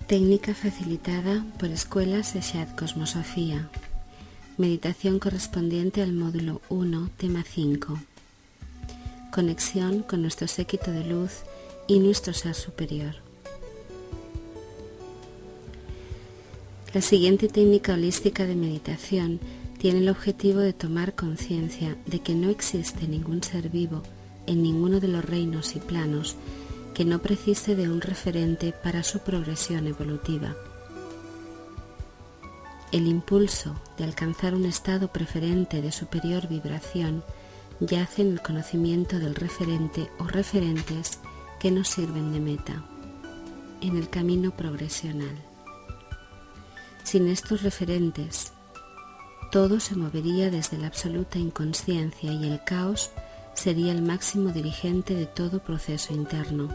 Técnica facilitada por Escuela Sexat Cosmosofía. Meditación correspondiente al módulo 1, tema 5. Conexión con nuestro séquito de luz y nuestro ser superior. La siguiente técnica holística de meditación tiene el objetivo de tomar conciencia de que no existe ningún ser vivo en ninguno de los reinos y planos que no precise de un referente para su progresión evolutiva. El impulso de alcanzar un estado preferente de superior vibración yace en el conocimiento del referente o referentes que nos sirven de meta, en el camino progresional. Sin estos referentes, todo se movería desde la absoluta inconsciencia y el caos sería el máximo dirigente de todo proceso interno.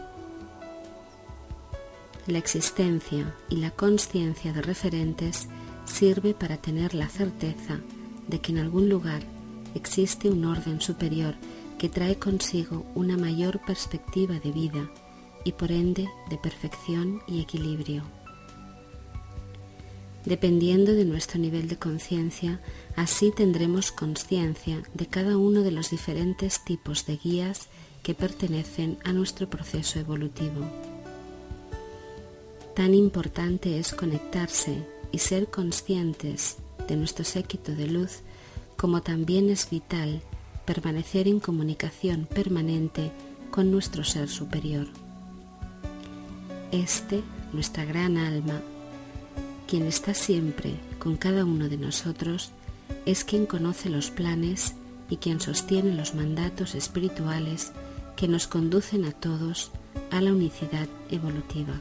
La existencia y la consciencia de referentes sirve para tener la certeza de que en algún lugar existe un orden superior que trae consigo una mayor perspectiva de vida y por ende de perfección y equilibrio. Dependiendo de nuestro nivel de conciencia, así tendremos conciencia de cada uno de los diferentes tipos de guías que pertenecen a nuestro proceso evolutivo. Tan importante es conectarse y ser conscientes de nuestro séquito de luz, como también es vital permanecer en comunicación permanente con nuestro ser superior. Nuestra gran alma, quien está siempre con cada uno de nosotros, es quien conoce los planes y quien sostiene los mandatos espirituales que nos conducen a todos a la unicidad evolutiva.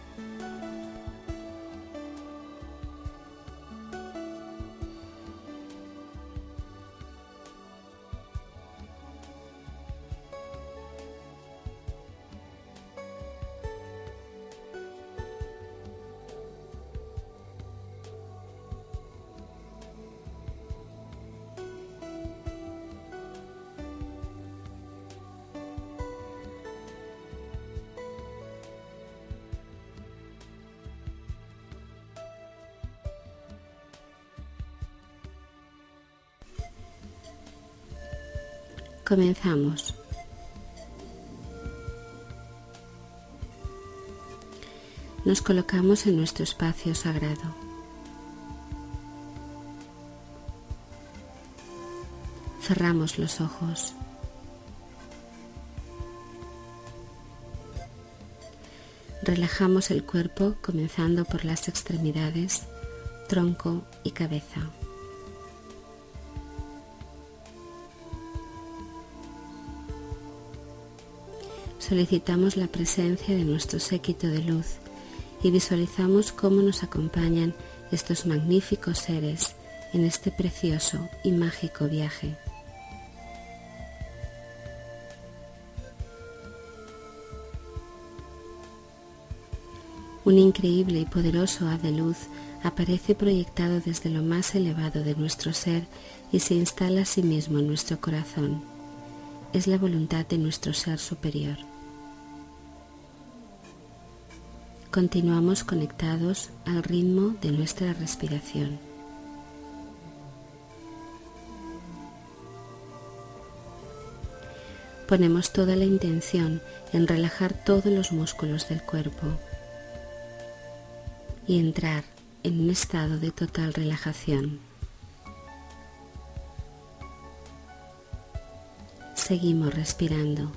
Comenzamos. Nos colocamos en nuestro espacio sagrado. Cerramos los ojos. Relajamos el cuerpo comenzando por las extremidades, tronco y cabeza. Solicitamos la presencia de nuestro séquito de luz y visualizamos cómo nos acompañan estos magníficos seres en este precioso y mágico viaje. Un increíble y poderoso haz de luz aparece proyectado desde lo más elevado de nuestro ser y se instala a sí mismo en nuestro corazón. Es la voluntad de nuestro ser superior. Continuamos conectados al ritmo de nuestra respiración. Ponemos toda la intención en relajar todos los músculos del cuerpo y entrar en un estado de total relajación. Seguimos respirando,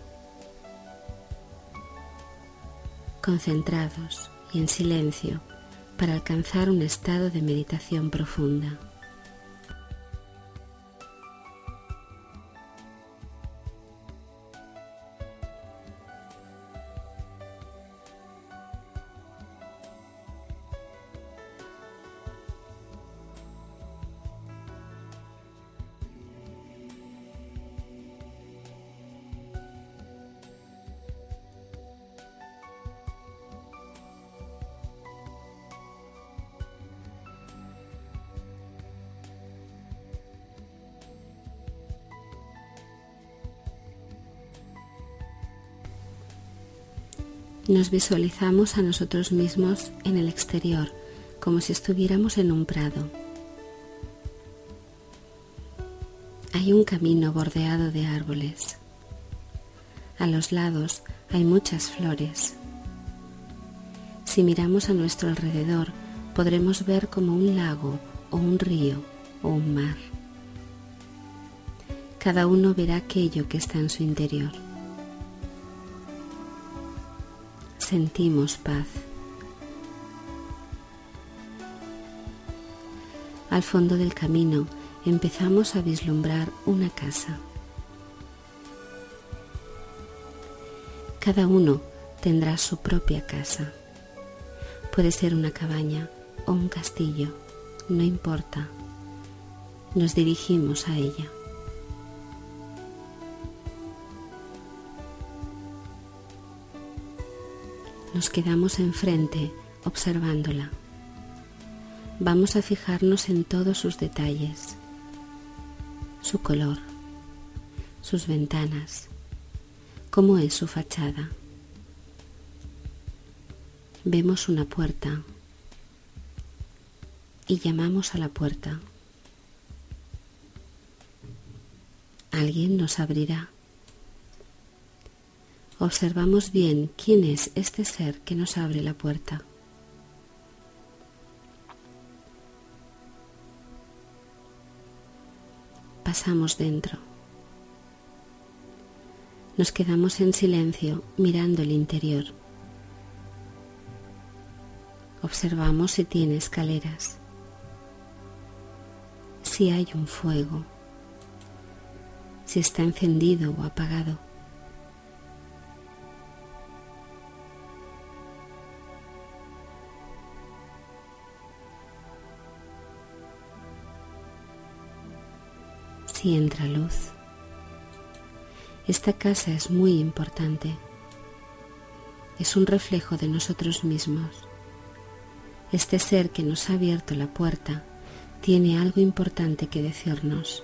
concentrados y en silencio para alcanzar un estado de meditación profunda. Nos visualizamos a nosotros mismos en el exterior, como si estuviéramos en un prado. Hay un camino bordeado de árboles. A los lados hay muchas flores. Si miramos a nuestro alrededor, podremos ver como un lago o un río o un mar. Cada uno verá aquello que está en su interior. Sentimos paz. Al fondo del camino empezamos a vislumbrar una casa. Cada uno tendrá su propia casa. Puede ser una cabaña o un castillo, no importa. Nos dirigimos a ella. Nos quedamos enfrente observándola. Vamos a fijarnos en todos sus detalles, su color, sus ventanas, cómo es su fachada. Vemos una puerta y llamamos a la puerta. Alguien nos abrirá. Observamos bien quién es este ser que nos abre la puerta. Pasamos dentro. Nos quedamos en silencio mirando el interior. Observamos si tiene escaleras, si hay un fuego, si está encendido o apagado. Si entra luz. Esta casa es muy importante. Es un reflejo de nosotros mismos. Este ser que nos ha abierto la puerta tiene algo importante que decirnos.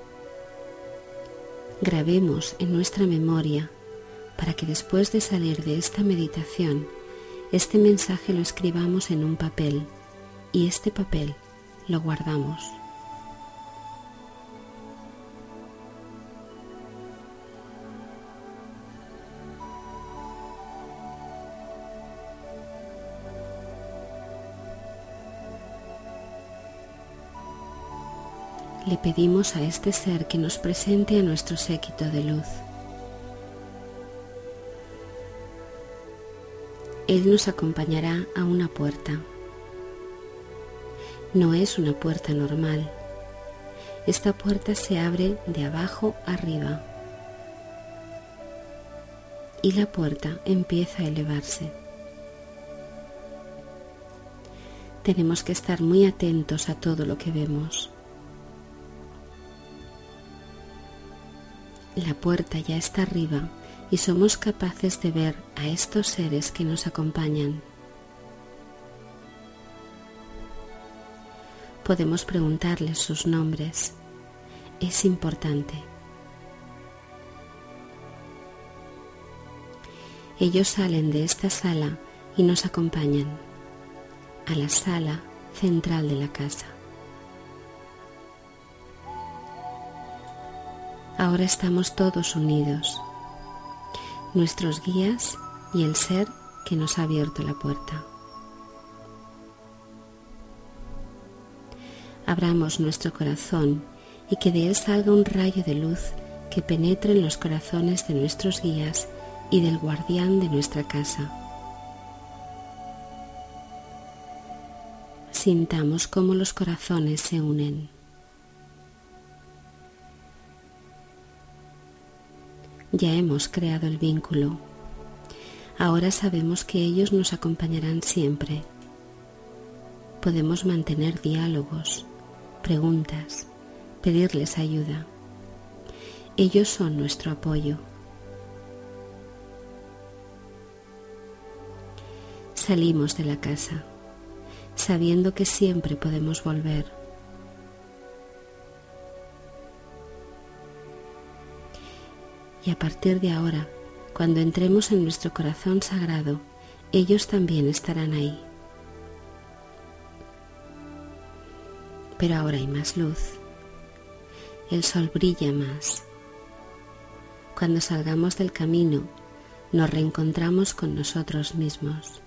Grabemos en nuestra memoria para que después de salir de esta meditación, este mensaje lo escribamos en un papel y este papel lo guardamos. Le pedimos a este ser que nos presente a nuestro séquito de luz. Él nos acompañará a una puerta. No es una puerta normal. Esta puerta se abre de abajo arriba y la puerta empieza a elevarse. Tenemos que estar muy atentos a todo lo que vemos. La puerta ya está arriba y somos capaces de ver a estos seres que nos acompañan. Podemos preguntarles sus nombres. Es importante. Ellos salen de esta sala y nos acompañan a la sala central de la casa. Ahora estamos todos unidos, nuestros guías y el ser que nos ha abierto la puerta. Abramos nuestro corazón y que de él salga un rayo de luz que penetre en los corazones de nuestros guías y del guardián de nuestra casa. Sintamos cómo los corazones se unen. Ya hemos creado el vínculo. Ahora sabemos que ellos nos acompañarán siempre. Podemos mantener diálogos, preguntas, pedirles ayuda. Ellos son nuestro apoyo. Salimos de la casa, sabiendo que siempre podemos volver. Y a partir de ahora, cuando entremos en nuestro corazón sagrado, ellos también estarán ahí. Pero ahora hay más luz. El sol brilla más. Cuando salgamos del camino, nos reencontramos con nosotros mismos.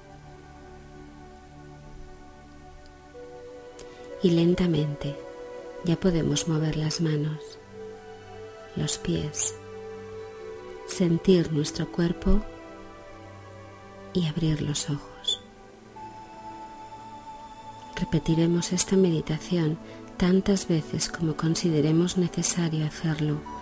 Y lentamente ya podemos mover las manos, los pies, sentir nuestro cuerpo y abrir los ojos. Repetiremos esta meditación tantas veces como consideremos necesario hacerlo